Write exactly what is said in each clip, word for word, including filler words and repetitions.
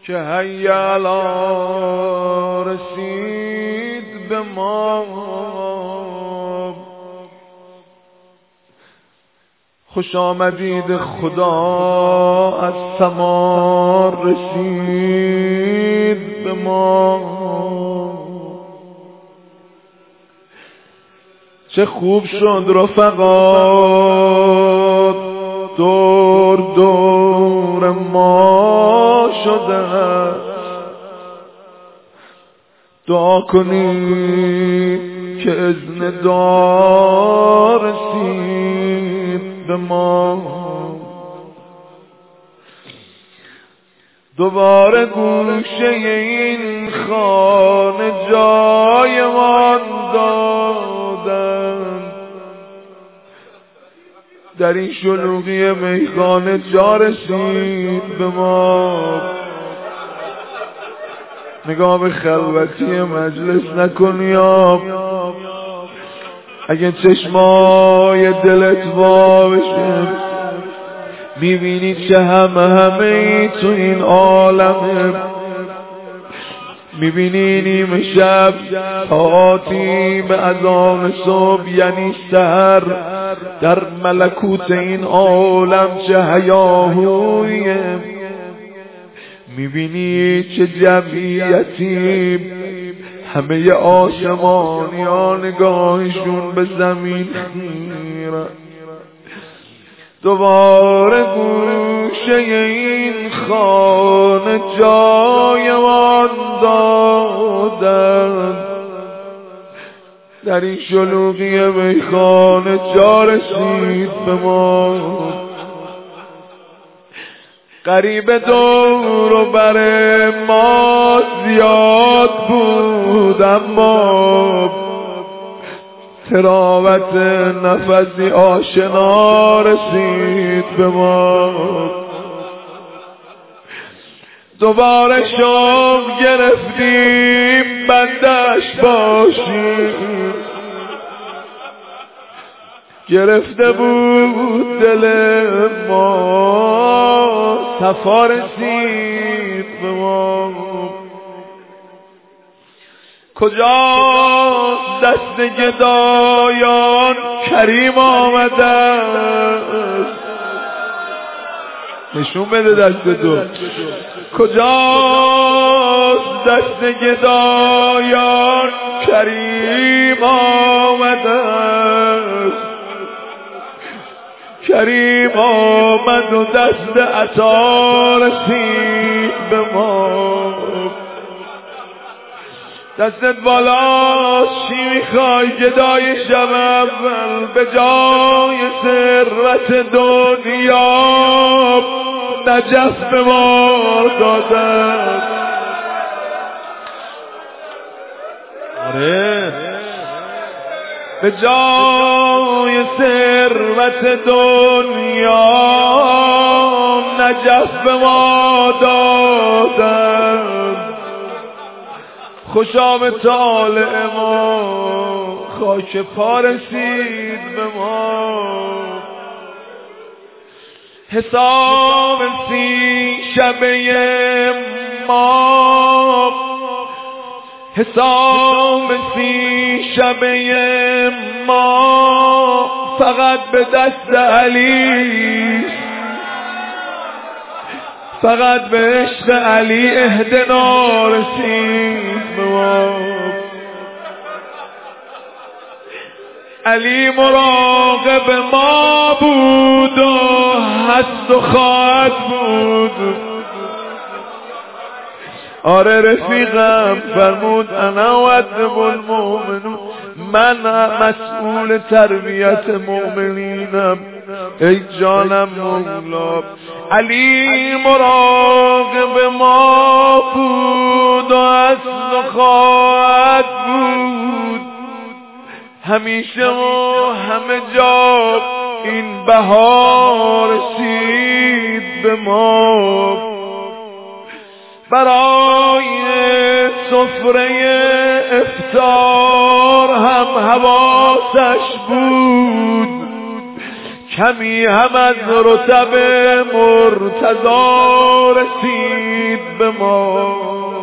که هیالا رسید به ما. خوش آمدید خدا از سما رسید به ما. چه خوب شد رفقا دور دور ما شده، دعا کنید که اذن دعا رسید به ما. دوباره گوشه این خانه جای ما دادن، در این شلوغی میخانه جا رسید به ما. نگاه به خلوتی مجلس نکنی، اگه چشمای دلت وا بشه میبینی چه همه همه ای تو این عالمه. میبینی نیمه شب ساعتی به اذان صبح یعنی سحر در ملکوت این عالم چه هیاهویه. میبینی چه جمعیتی، همه آسمانی ها نگاهشون به زمین خیره. دوباره گوشه این خانه جای ما دادن، در این شلوغی میخانه جا رسید به ما. غریب دور و بر ما زیاد بود، اما تراوت نفسی آشنا رسید به ما. دوباره شام گرفتیم بندش باشیم، گرفته بود دل ما صفا رسید به ما. کجاست دست گدایان کریم آمده است، نشون بده دست تو. کجاست دست گدایان کریم آمده است، کریم آمد و دست عطا رسید به ما. دستت بالا چی میخوای گدای شب اول، به جای ثروت دنیا نجف به ما دادن. آره به جای ثروت دنیا نجف به ما دادن. خوشا به طالع ما خاک پا رسید به ما. حساب سی شبه ما، حساب سی شبه ما فقط به دست علی، فقط به عشق علی اهدنا رسید به ما. علی مراقب ما بود و هست و خواهد بود. آره رفیقم فرمود انا وعدم المؤمنون، من مسئول تربیت مؤمنینم. ای جانم مولا، علی مراقب ما بود و اصل خواهد بود. همیشه و همه جا این بهار رسید به ما. برای سفره افطار هم حواسش بود کمی هم از رتب مرتضی رسید به ما.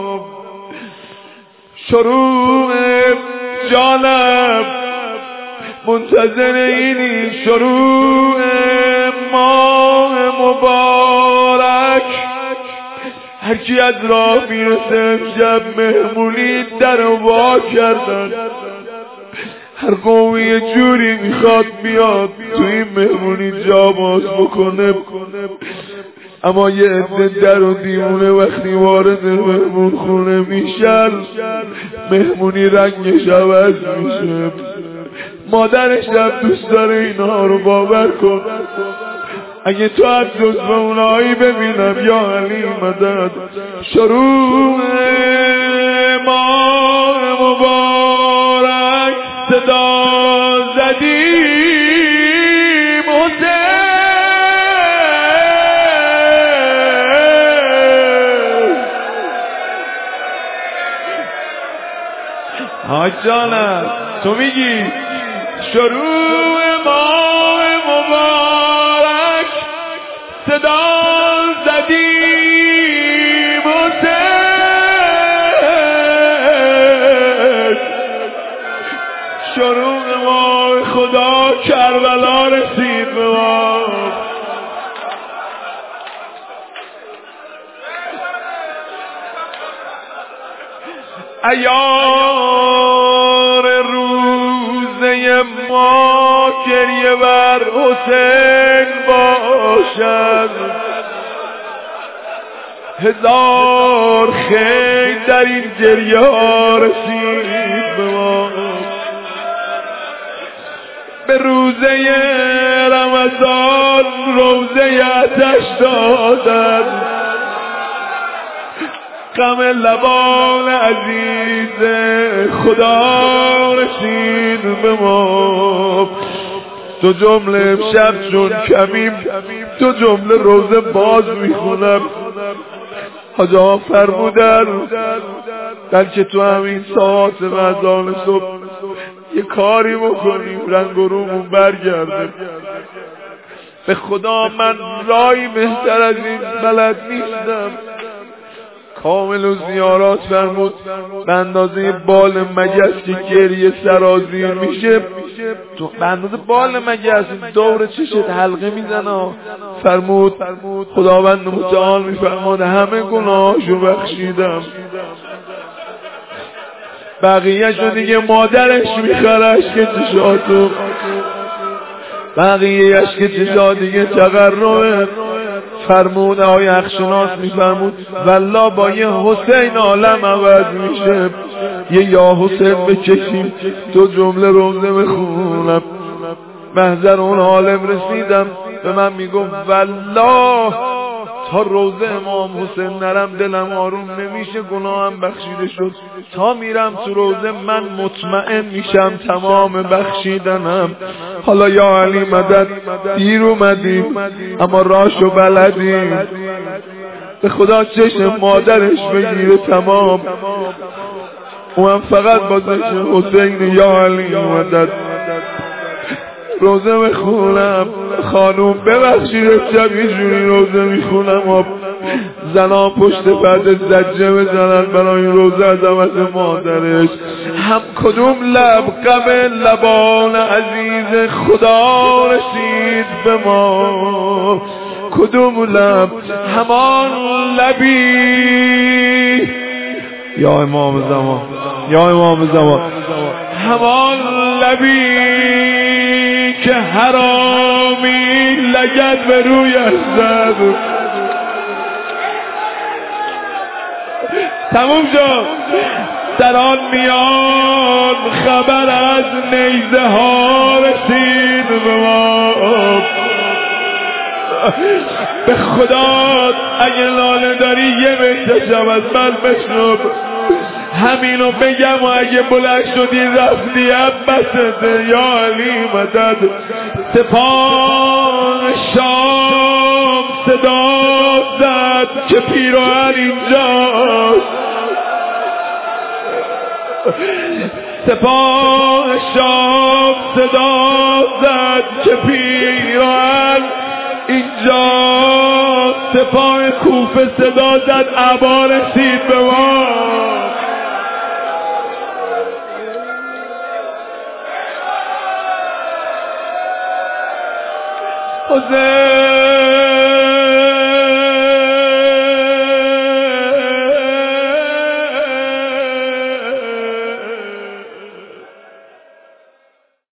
شروع جانم منتظر اینی، شروع ماه مبارک. هرکی از راه میرسه امشب مهمونی در وا کردن. هر قومی یه جوری میخواد بیاد تو این مهمونی جا باز بکنه، اما یه عده در و دیوونه وقتی وارد مهمون خونه میشن مهمونی رنگش عوض میشه. مادرش هم دوست داره اینها رو باور کن. اگه تو از جزو اونایی ببینم یا علی مدد. شروع ماه مبارک صدا زدیم حسین. حاج جانم تو میگی شروع ماه مبارک صدا زدیم حسین. شروع ماه خدا کربلا رسید به ما. عیار روزه ما گریه بر حسین باشد. هزار خیر در این گریه ها رسید به ما. به روزه رمضان روزه آتش دادن. غم لبان عزیز خدا رسید به ما. تو جمله امشب چون کمیم تو جمله روزه باز میخونم. حاج آقا فرمودن بلکه تو همین ساعت مردان صبح یه کاری بکنیم رنگ و رومون برگرده. به خدا من رای بهتر از این بلد نیستم. کامل و زیارات فرمود به اندازه بال مگس که گریه سرازیر میشه تو به اندازه بال مگس دور چشت حلقه میزنه. فرمود خداوند متعال میفرماد همه گناهاشو بخشیدم، بقیه شو دیگه مادرش میخرش که چشاتو، بقیه اشک چشا دیگه تقربه. فرمود آقای حقشناس میفرمود والله با یه حسین عالم عوض میشه. یه یا حسین بکشیم تو جمله روزه بخونم. محضر اون عالم رسیدم به من میگم والله تا روزه امام حسین نرم دلم آروم نمیشه، گناهم بخشیده شد. تا میرم تو روزه من مطمئن میشم تمام بخشیدنم. حالا یا علی مدد دیر اومدیم اما راشو بلدیم. به خدا چشم مادرش بگیره تمام، اون فقط با چشم حسین یا علی مدد روزه میخونم. خانوم ببخشید شب یه جوری روزه میخونم زنا پشت پرده زجه بزنن برای روزه عظمت مادرش. هم کدوم لب غم لبان عزیز خدا رسید به ما. کدوم لب همان لبی یا امام زمان یا امام زمان همان لبی که حرامی لگد به روی زد. تموم شد. در آن میان خبر از نیزه ها رسید به ما. به خدا اگه لاله داری یه بهتشم از من بشنو، همینو بگم و اگه بلند شدی رفتی عباسته یا علی مدد. سپاه شام صدا زد که پیراهن اینجاست. سپاه شام صدا زد که پیران اینجا، سپاه کوفه صدا زد ابا رسید به ما. حسین